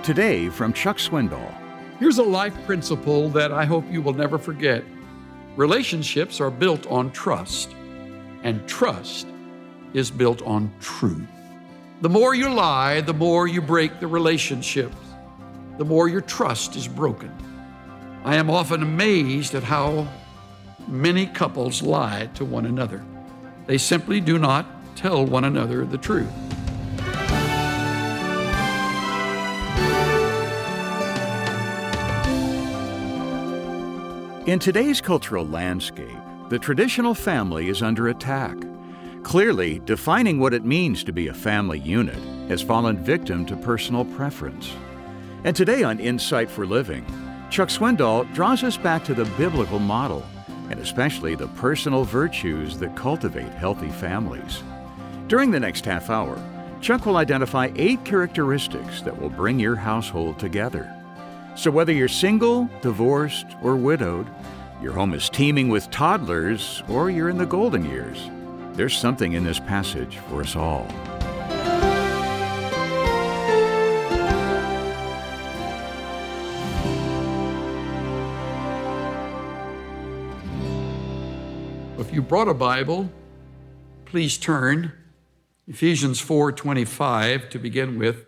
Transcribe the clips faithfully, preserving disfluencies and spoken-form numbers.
Today from Chuck Swindoll. Here's a life principle that I hope you will never forget. Relationships are built on trust, and trust is built on truth. The more you lie, the more you break the relationships, the more your trust is broken. I am often amazed at how many couples lie to one another. They simply do not tell one another the truth. In today's cultural landscape, the traditional family is under attack. Clearly, defining what it means to be a family unit has fallen victim to personal preference. And today on Insight for Living, Chuck Swindoll draws us back to the biblical model, and especially the personal virtues that cultivate healthy families. During the next half hour, Chuck will identify eight characteristics that will bring your household together. So whether you're single, divorced, or widowed, your home is teeming with toddlers, or you're in the golden years, there's something in this passage for us all. If you brought a Bible, please turn Ephesians four twenty-five to begin with.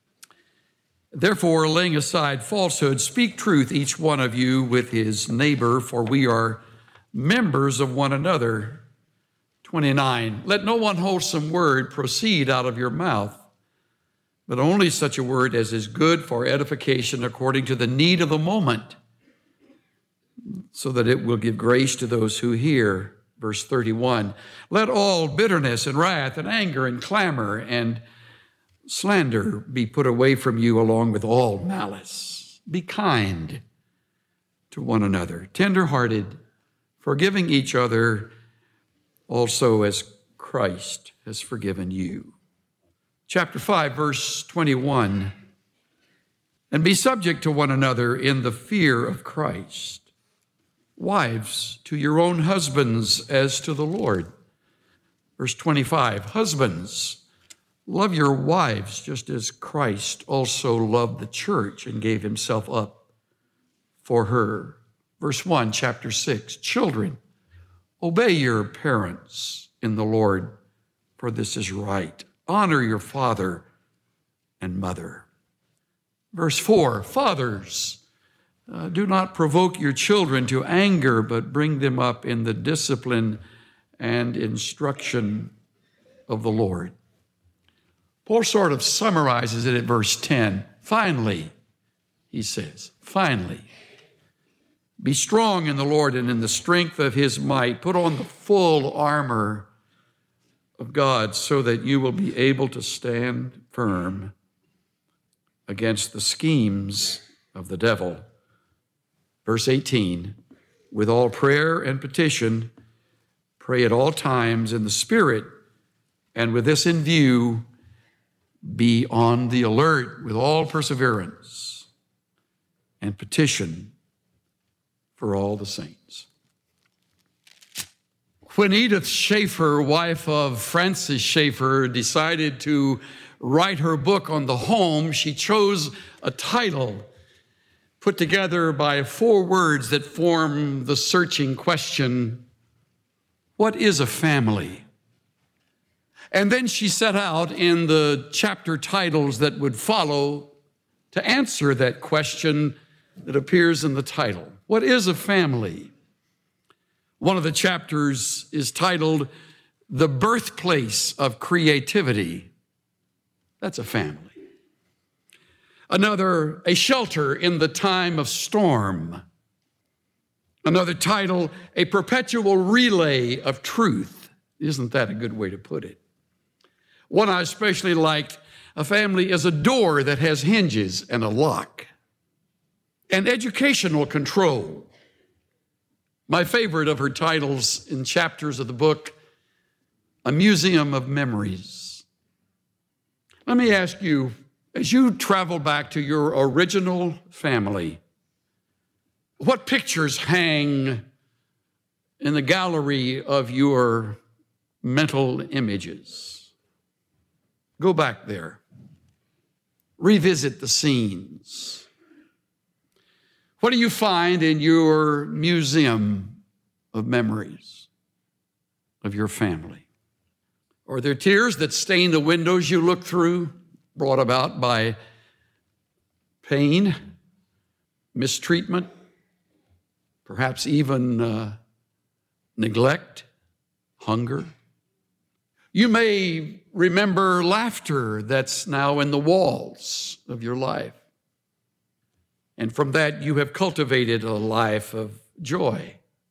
Therefore, laying aside falsehood, speak truth, each one of you with his neighbor, for we are members of one another. twenty-nine, let no unwholesome word proceed out of your mouth, but only such a word as is good for edification according to the need of the moment, so that it will give grace to those who hear. Verse thirty-one, let all bitterness and wrath and anger and clamor and slander be put away from you along with all malice. Be kind to one another, tender-hearted, forgiving each other, also as Christ has forgiven you. Chapter five, verse twenty-one, and be subject to one another in the fear of Christ. Wives, to your own husbands as to the Lord. Verse twenty-five, husbands, love your wives just as Christ also loved the church and gave himself up for her. Verse one, chapter six, children, obey your parents in the Lord, for this is right. Honor your father and mother. Verse four, fathers, uh, do not provoke your children to anger, but bring them up in the discipline and instruction of the Lord. Paul sort of summarizes it at verse ten. Finally, he says, finally, be strong in the Lord and in the strength of his might. Put on the full armor of God so that you will be able to stand firm against the schemes of the devil. Verse eighteen, with all prayer and petition, pray at all times in the Spirit, and with this in view, be on the alert with all perseverance and petition for all the saints. When Edith Schaeffer, wife of Francis Schaeffer, decided to write her book on the home, she chose a title put together by four words that form the searching question, what is a family? And then she set out in the chapter titles that would follow to answer that question that appears in the title. What is a family? One of the chapters is titled, The Birthplace of Creativity. That's a family. Another, A Shelter in the Time of Storm. Another title, A Perpetual Relay of Truth. Isn't that a good way to put it? One I especially liked, a family is a door that has hinges and a lock. And educational control. My favorite of her titles in chapters of the book, A Museum of Memories. Let me ask you, as you travel back to your original family, what pictures hang in the gallery of your mental images? Go back there. revisit the scenes. What do you find in your museum of memories of your family? Are there tears that stain the windows you look through, brought about by pain, mistreatment, perhaps even uh, neglect, hunger? You may remember laughter that's now in the walls of your life. And from that, you have cultivated a life of joy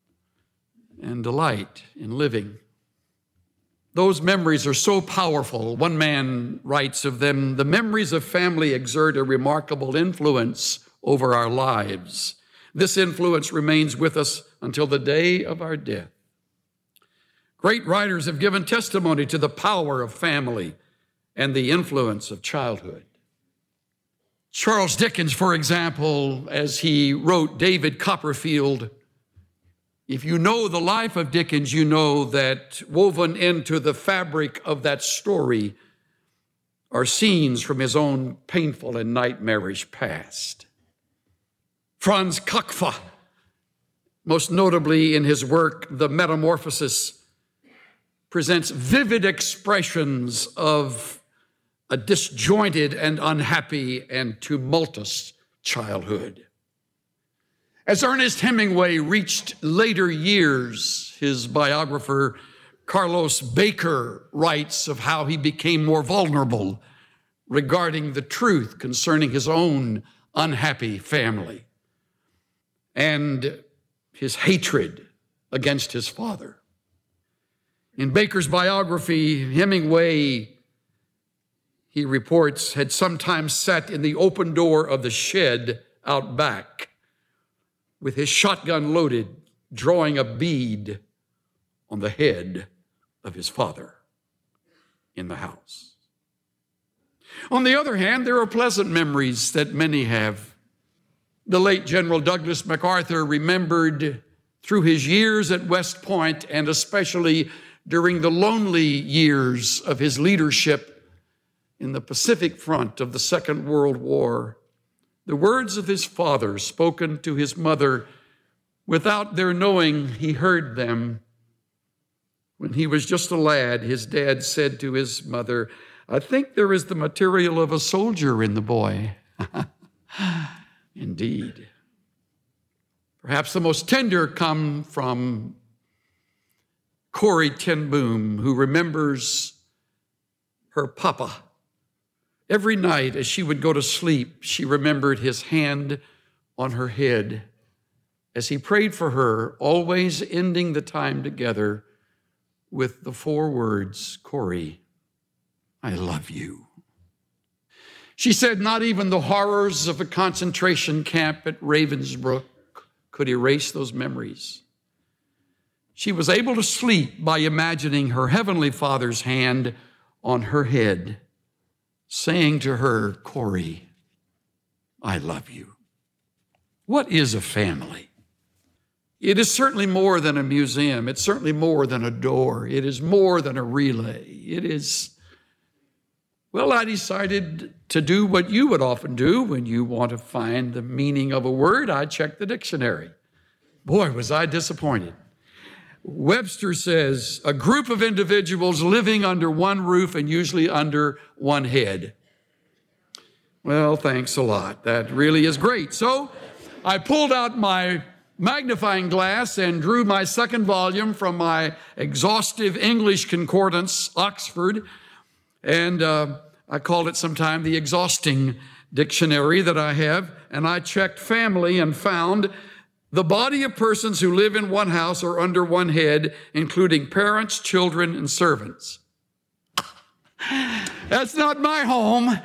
and delight in living. Those memories are so powerful. One man writes of them, "The memories of family exert a remarkable influence over our lives. This influence remains with us until the day of our death." Great writers have given testimony to the power of family and the influence of childhood. Charles Dickens, for example, as he wrote David Copperfield, if you know the life of Dickens, you know that woven into the fabric of that story are scenes from his own painful and nightmarish past. Franz Kafka, most notably in his work, The Metamorphosis, presents vivid expressions of a disjointed and unhappy and tumultuous childhood. As Ernest Hemingway reached later years, his biographer Carlos Baker writes of how he became more vulnerable regarding the truth concerning his own unhappy family and his hatred against his father. In Baker's biography, Hemingway, he reports, had sometimes sat in the open door of the shed out back with his shotgun loaded, drawing a bead on the head of his father in the house. On the other hand, there are pleasant memories that many have. The late General Douglas MacArthur remembered through his years at West Point, and especially during the lonely years of his leadership in the Pacific Front of the Second World War, the words of his father spoken to his mother without their knowing he heard them. When he was just a lad, his dad said to his mother, "I think there is the material of a soldier in the boy." Indeed. Perhaps the most tender come from Corrie ten Boom, who remembers her papa. Every night as she would go to sleep, she remembered his hand on her head as he prayed for her, always ending the time together with the four words, "Corrie, I love you." She said not even the horrors of a concentration camp at Ravensbrück could erase those memories. She was able to sleep by imagining her Heavenly Father's hand on her head, saying to her, "Corrie, I love you." What is a family? It is certainly more than a museum. It's certainly more than a door. It is more than a relay. It is, well, I decided to do what you would often do when you want to find the meaning of a word. I check the dictionary. Boy, was I disappointed. Webster says, a group of individuals living under one roof and usually under one head. Well, thanks a lot. That really is great. So I pulled out my magnifying glass and drew my second volume from my exhaustive English concordance, Oxford, and uh, I called it sometime the exhausting dictionary that I have, and I checked family and found the body of persons who live in one house or under one head, including parents, children, and servants. That's not my home.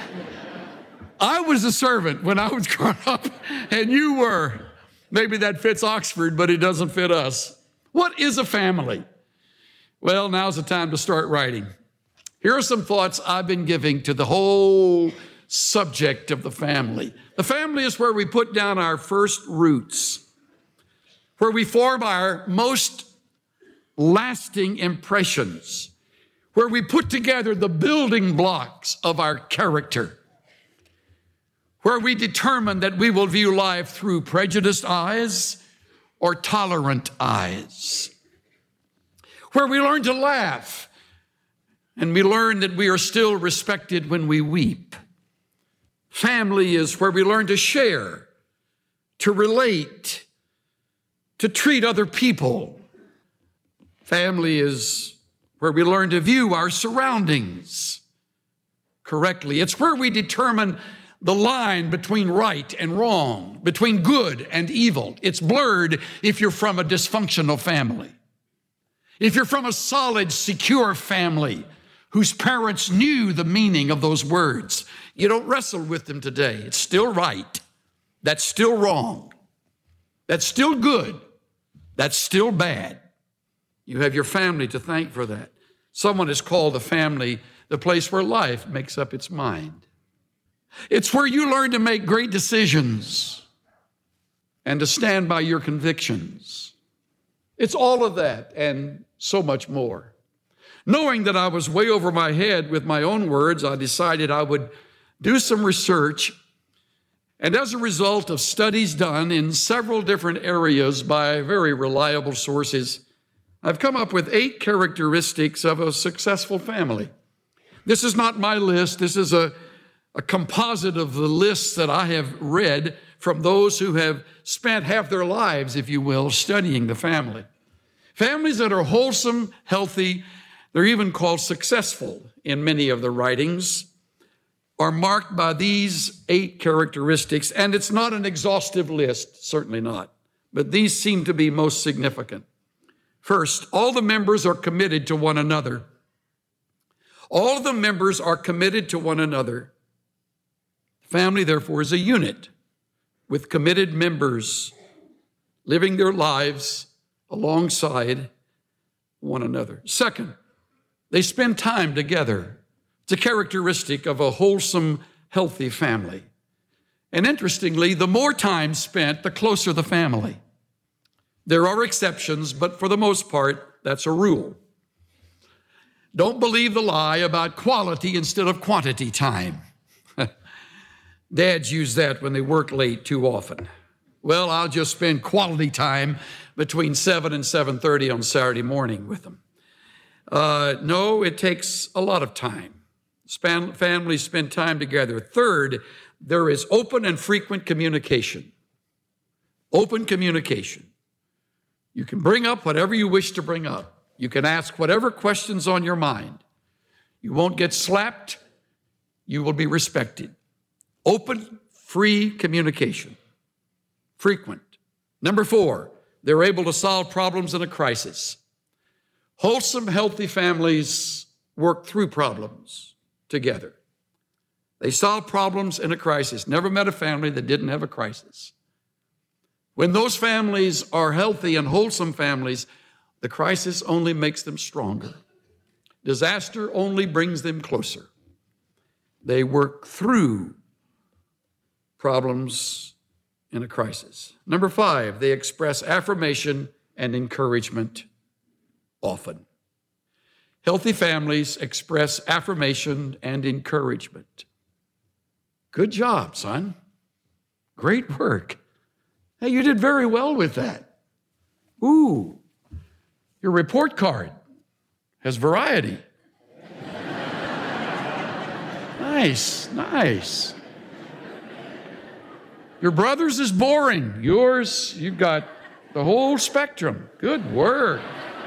I was a servant when I was growing up, and you were. Maybe that fits Oxford, but it doesn't fit us. What is a family? Well, now's the time to start writing. Here are some thoughts I've been giving to the whole subject of the family. The family is where we put down our first roots, where we form our most lasting impressions, where we put together the building blocks of our character. where we determine that we will view life through prejudiced eyes or tolerant eyes, where we learn to laugh and we learn that we are still respected when we weep. Family is where we learn to share, to relate, to treat other people. Family is where we learn to view our surroundings correctly. It's where we determine the line between right and wrong, between good and evil. It's blurred if you're from a dysfunctional family. If you're from a solid, secure family whose parents knew the meaning of those words, you don't wrestle with them today. It's still right. That's still wrong. That's still good. That's still bad. You have your family to thank for that. Someone has called the family the place where life makes up its mind. It's where you learn to make great decisions and to stand by your convictions. It's all of that and so much more. Knowing that I was way over my head with my own words, I decided I would do some research. And as a result of studies done in several different areas by very reliable sources, I've come up with eight characteristics of a successful family. This is not my list. This is a, a composite of the lists that I have read from those who have spent half their lives, if you will, studying the family. Families that are wholesome, healthy, they're even called successful in many of the writings, are marked by these eight characteristics. And it's not an exhaustive list, certainly not, but these seem to be most significant. First, all the members are committed to one another. All of the members are committed to one another. Family, therefore, is a unit with committed members living their lives alongside one another. Second, they spend time together. It's a characteristic of a wholesome, healthy family. And interestingly, the more time spent, the closer the family. There are exceptions, but for the most part, that's a rule. Don't believe the lie about quality instead of quantity time. Dads use that when they work late too often. Well, I'll just spend quality time between seven and seven thirty on Saturday morning with them. Uh, no, it takes a lot of time. Span- families spend time together. Third, there is open and frequent communication. Open communication. You can bring up whatever you wish to bring up. You can ask whatever questions on your mind. You won't get slapped. You will be respected. Open, free communication. Frequent. Number four, they're able to solve problems in a crisis. Wholesome, healthy families work through problems together. They solve problems in a crisis. Never met a family that didn't have a crisis. When those families are healthy and wholesome families, the crisis only makes them stronger. Disaster only brings them closer. They work through problems in a crisis. Number five, they express affirmation and encouragement often. Healthy families express affirmation and encouragement. Good job, son. Great work. Hey, you did very well with that. Ooh, your report card has variety. Nice, nice. Your brother's is boring. Yours, you've got the whole spectrum. Good work.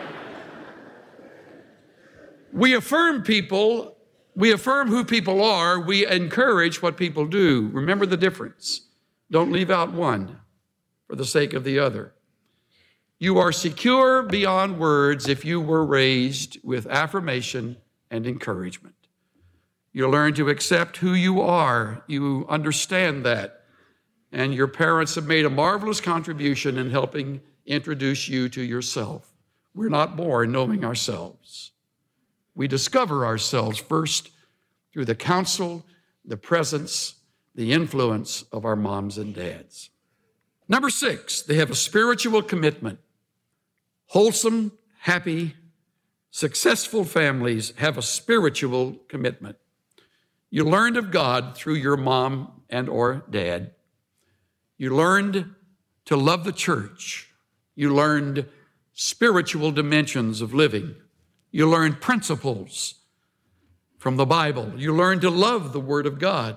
We affirm people, we affirm who people are, we encourage what people do. Remember the difference. Don't leave out one for the sake of the other. You are secure beyond words if you were raised with affirmation and encouragement. You learn to accept who you are. You understand that. And your parents have made a marvelous contribution in helping introduce you to yourself. We're not born knowing ourselves. We discover ourselves first through the counsel, the presence, the influence of our moms and dads. Number six, they have a spiritual commitment. Wholesome, happy, successful families have a spiritual commitment. You learned of God through your mom and or dad. You learned to love the church. You learned spiritual dimensions of living. You learned principles from the Bible. You learned to love the Word of God.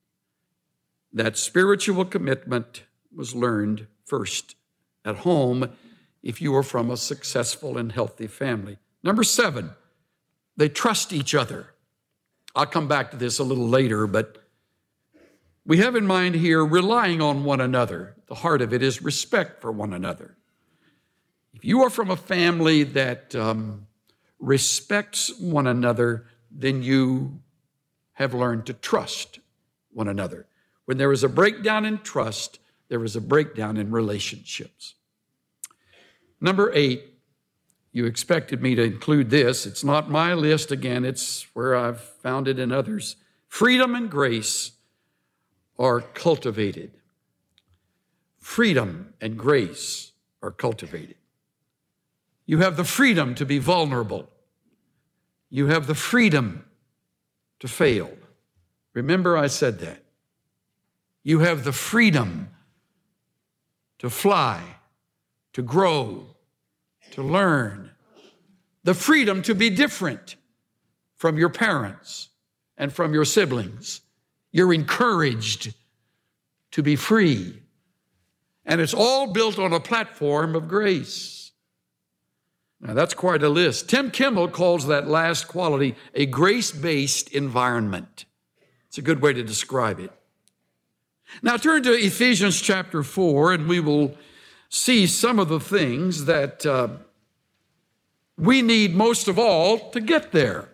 That spiritual commitment was learned first at home if you were from a successful and healthy family. Number seven, they trust each other. I'll come back to this a little later, but we have in mind here relying on one another. The heart of it is respect for one another. If you are from a family that um, respects one another, then you have learned to trust one another. When there is a breakdown in trust, there is a breakdown in relationships. Number eight, you expected me to include this. It's not my list again. It's where I've found it in others. Freedom and grace are cultivated. Freedom and grace are cultivated. You have the freedom to be vulnerable. You have the freedom to fail. Remember, I said that. You have the freedom to fly, to grow, to learn, the freedom to be different from your parents and from your siblings. You're encouraged to be free. And it's all built on a platform of grace. Now, that's quite a list. Tim Kimmel calls that last quality a grace-based environment. It's a good way to describe it. Now, turn to Ephesians chapter four, and we will see some of the things that uh, we need most of all to get there.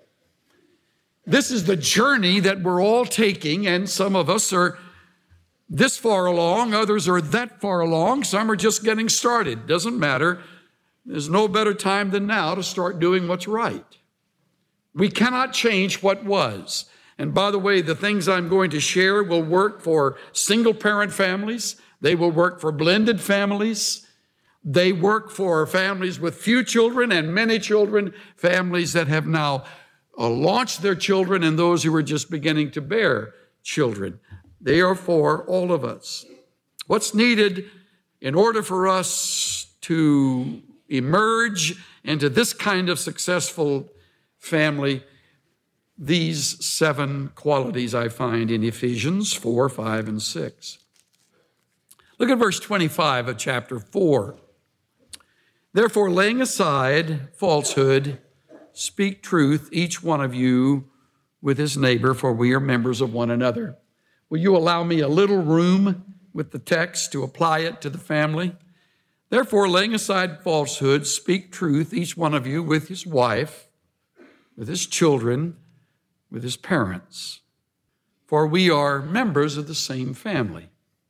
This is the journey that we're all taking, and some of us are this far along, others are that far along, some are just getting started. Doesn't matter. There's no better time than now to start doing what's right. We cannot change what was. And by the way, the things I'm going to share will work for single-parent families. They will work for blended families. They work for families with few children and many children, families that have now uh, launched their children, and those who are just beginning to bear children. They are for all of us. What's needed in order for us to emerge into this kind of successful family? These seven qualities I find in Ephesians four, five, and six. Look at verse twenty-five of chapter four. Therefore, laying aside falsehood, speak truth, each one of you with his neighbor, for we are members of one another. Will you allow me a little room with the text to apply it to the family? Therefore, laying aside falsehood, speak truth, each one of you with his wife, with his children, with his parents, for we are members of the same family.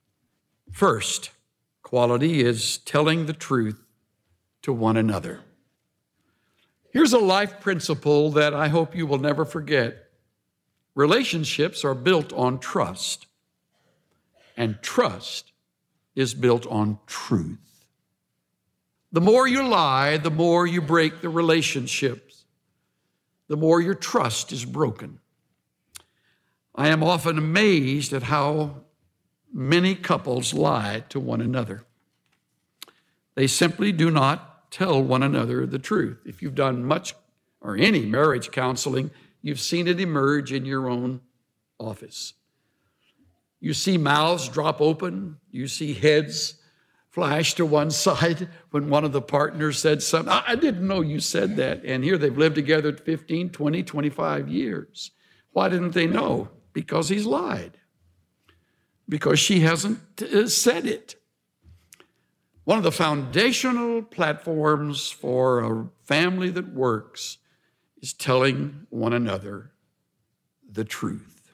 First quality is telling the truth to one another. Here's a life principle that I hope you will never forget. Relationships are built on trust, and trust is built on truth. The more you lie, the more you break the relationships, the more your trust is broken. I am often amazed at how many couples lie to one another. They simply do not tell one another the truth. If you've done much or any marriage counseling, you've seen it emerge in your own office. You see mouths drop open. You see heads flash to one side when one of the partners said something. I didn't know you said that. And here they've lived together fifteen, twenty, twenty-five years. Why didn't they know? Because he's lied. Because she hasn't uh, said it. One of the foundational platforms for a family that works is telling one another the truth.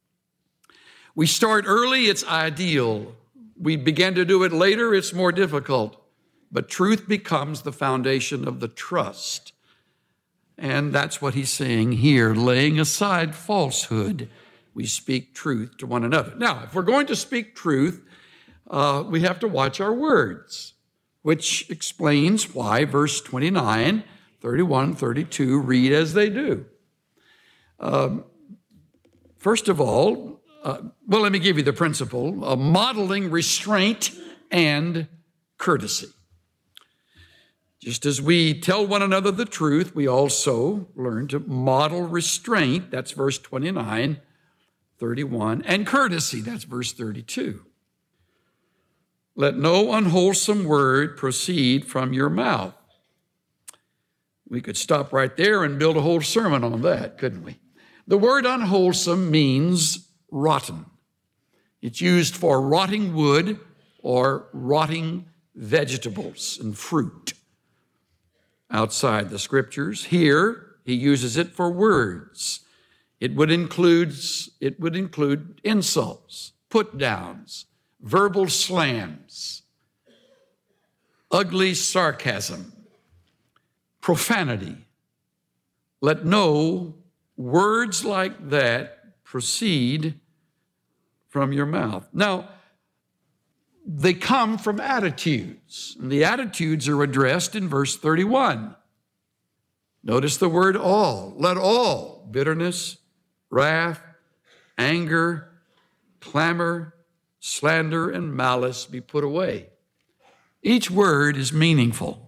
We start early, it's ideal. We begin to do it later, it's more difficult. But truth becomes the foundation of the trust. And that's what he's saying here, laying aside falsehood, we speak truth to one another. Now, if we're going to speak truth, uh, we have to watch our words, which explains why verse twenty-nine, thirty-one, thirty-two read as they do. Um, first of all, uh, well, let me give you the principle, uh, modeling restraint and courtesy. Just as we tell one another the truth, we also learn to model restraint, that's verse twenty-nine, thirty-one, and courtesy, that's verse thirty-two. Let no unwholesome word proceed from your mouth. We could stop right there and build a whole sermon on that, couldn't we? The word unwholesome means rotten. It's used for rotting wood or rotting vegetables and fruit. Outside the scriptures, here he uses it for words. It would include, it would include insults, put-downs, verbal slams, ugly sarcasm, profanity. Let no words like that proceed from your mouth. Now, they come from attitudes, and the attitudes are addressed in verse thirty-one. Notice the word all. Let all bitterness, wrath, anger, clamor, slander, and malice be put away. Each word is meaningful.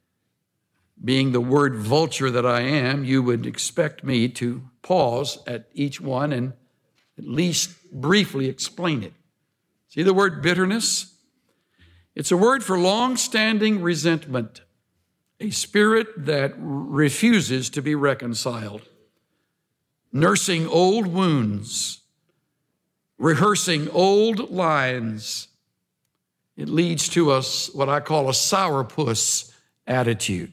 Being the word vulture that I am, you would expect me to pause at each one and at least briefly explain it. See the word bitterness? It's a word for long-standing resentment, a spirit that refuses to be reconciled, nursing old wounds, rehearsing old lines. It leads to us what I call a sourpuss attitude.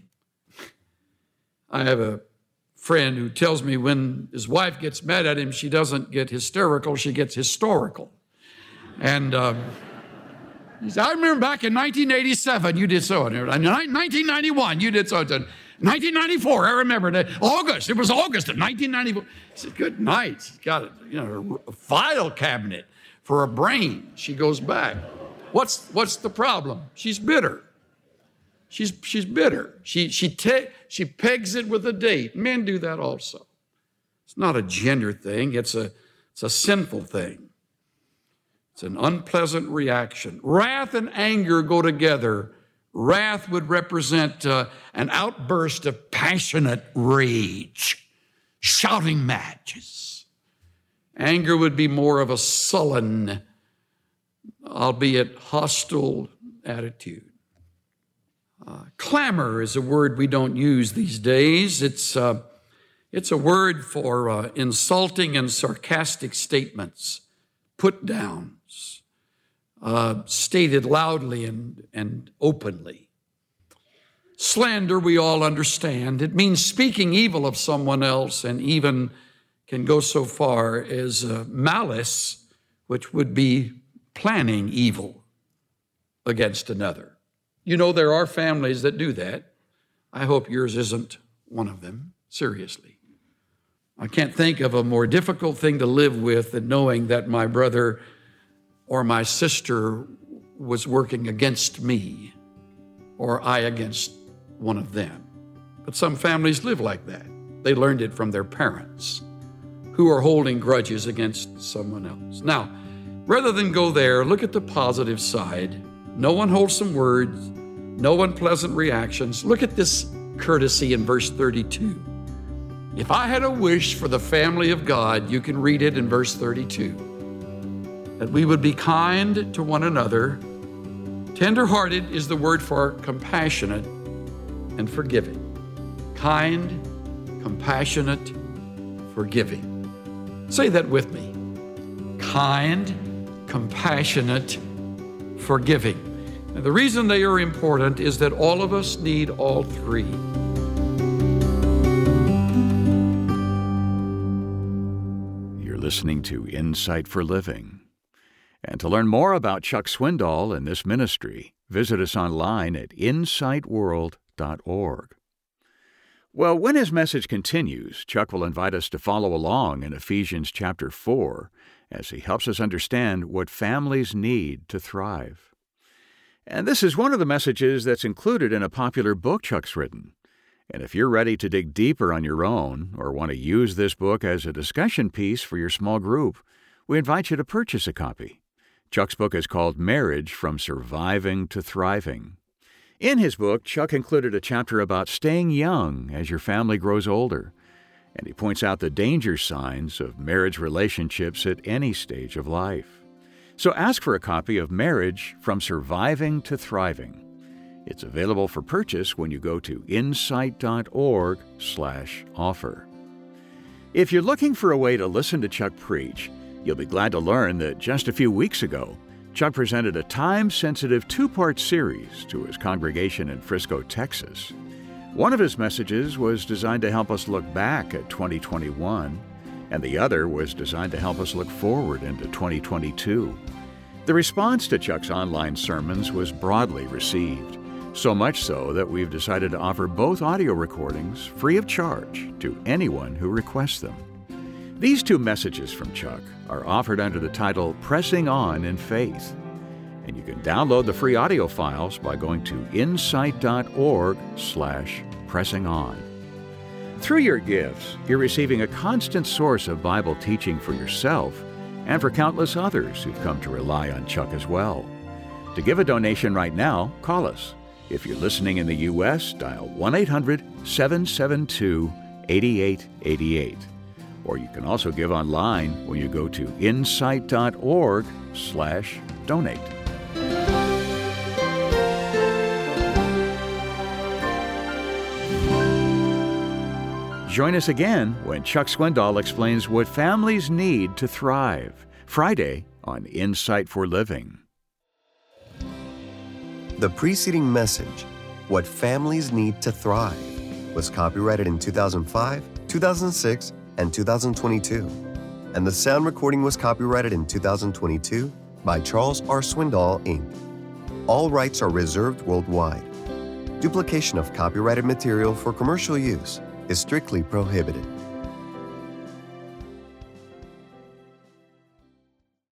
I have a friend who tells me when his wife gets mad at him, she doesn't get hysterical, she gets historical. And uh, he said, I remember back in nineteen eighty-seven, you did so. In nineteen ninety-one, you did so. In nineteen ninety-four, I remember that. August, it was August of nineteen ninety-four. He said, good night. She's got a, you know, a file cabinet for a brain. She goes back. What's what's the problem? She's bitter. She's she's bitter. She she te- she pegs it with a date. Men do that also. It's not a gender thing. It's a it's a sinful thing. It's an unpleasant reaction. Wrath and anger go together. Wrath would represent uh, an outburst of passionate rage, shouting matches. Anger would be more of a sullen, albeit hostile attitude. Uh, clamor is a word we don't use these days. It's, uh, it's a word for uh, insulting and sarcastic statements, put downs, uh, stated loudly and, and openly. Slander, we all understand. It means speaking evil of someone else, and even can go so far as uh, malice, which would be planning evil against another. You know, there are families that do that. I hope yours isn't one of them, seriously. I can't think of a more difficult thing to live with than knowing that my brother or my sister was working against me, or I against one of them. But some families live like that. They learned it from their parents, who are holding grudges against someone else. Now, rather than go there, look at the positive side. No unwholesome words, no unpleasant reactions. Look at this courtesy in verse thirty-two. If I had a wish for the family of God, you can read it in verse thirty-two, that we would be kind to one another. Tender-hearted is the word for compassionate and forgiving. Kind, compassionate, forgiving. Say that with me. Kind, compassionate, forgiving. And the reason they are important is that all of us need all three. You're listening to Insight for Living. And to learn more about Chuck Swindoll and this ministry, visit us online at insight world dot org. Well, when his message continues, Chuck will invite us to follow along in Ephesians chapter four as he helps us understand what families need to thrive. And this is one of the messages that's included in a popular book Chuck's written. And if you're ready to dig deeper on your own or want to use this book as a discussion piece for your small group, we invite you to purchase a copy. Chuck's book is called Marriage from Surviving to Thriving. In his book, Chuck included a chapter about staying young as your family grows older, and he points out the danger signs of marriage relationships at any stage of life. So ask for a copy of Marriage from Surviving to Thriving. It's available for purchase when you go to insight.org slash offer. If you're looking for a way to listen to Chuck preach, you'll be glad to learn that just a few weeks ago, Chuck presented a time-sensitive two-part series to his congregation in Frisco, Texas. One of his messages was designed to help us look back at twenty twenty-one, and the other was designed to help us look forward into twenty twenty-two. The response to Chuck's online sermons was broadly received, so much so that we've decided to offer both audio recordings free of charge to anyone who requests them. These two messages from Chuck are offered under the title Pressing On in Faith, and you can download the free audio files by going to insight.org slash pressing on. Through your gifts, you're receiving a constant source of Bible teaching for yourself and for countless others who've come to rely on Chuck as well. To give a donation right now, call us. If you're listening in the U S, dial one eight hundred seven seven two eight eight eight eight. Or you can also give online when you go to insight.org slash donate. Join us again when Chuck Swindoll explains what families need to thrive, Friday on Insight for Living. The preceding message, What Families Need to Thrive, was copyrighted in two thousand five, two thousand six, and two thousand twenty-two, and the sound recording was copyrighted in two thousand twenty-two by Charles R. Swindoll, Incorporated. All rights are reserved worldwide. Duplication of copyrighted material for commercial use is strictly prohibited.